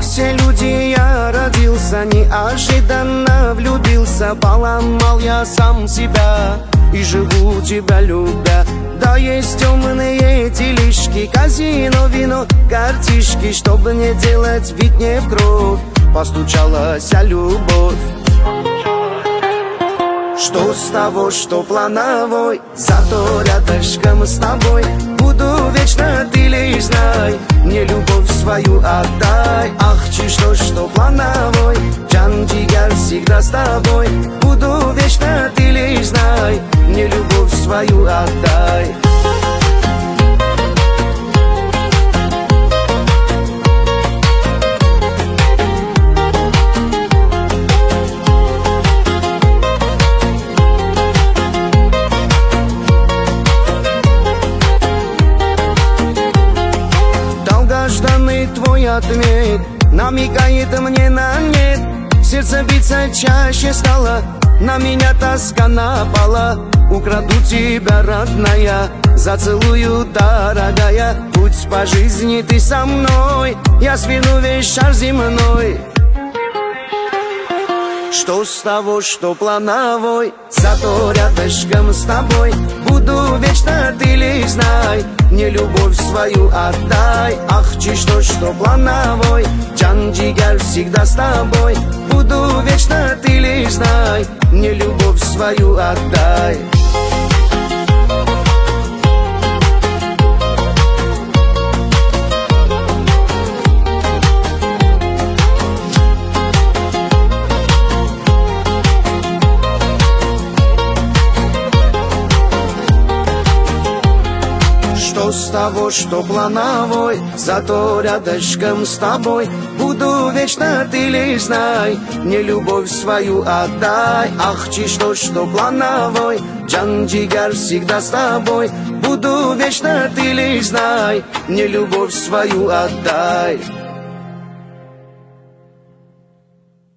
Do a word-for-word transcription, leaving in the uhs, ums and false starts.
все люди я родился, неожиданно влюбился. Поломал я сам себя и живу тебя любя. Да, есть темные делишки, казино, вино, картишки. Чтобы не делать вид не в кровь, постучалась любовь. Что с того, что плановой, зато рядышком с тобой буду вечно, ты лишь знай, мне любовь свою отдай. Ах, чи что, что плановой, Джан Джигар всегда с тобой буду вечно, ты лишь знай, мне любовь свою отдай. Долгожданный твой ответ намекает мне на нет. Сердце биться чаще стало, на меня тоска напала. Украду тебя, родная, зацелую, дорогая. Путь по жизни ты со мной, я сверну весь шар земной. Что с того, что плановой, зато рядышком с тобой буду вечно, ты лишь знай, мне любовь свою отдай. Ах, чи что, что плановой, Джан Джигар всегда с тобой буду вечно, ты лишь знай, мне любовь свою отдай. Что с того, что плановой, зато рядышком с тобой буду вечно, ты лишь знай, мне любовь свою отдай. Ах, чи что, что плановой, Джан Джигар всегда с тобой буду вечно, ты лишь знай, мне любовь свою отдай.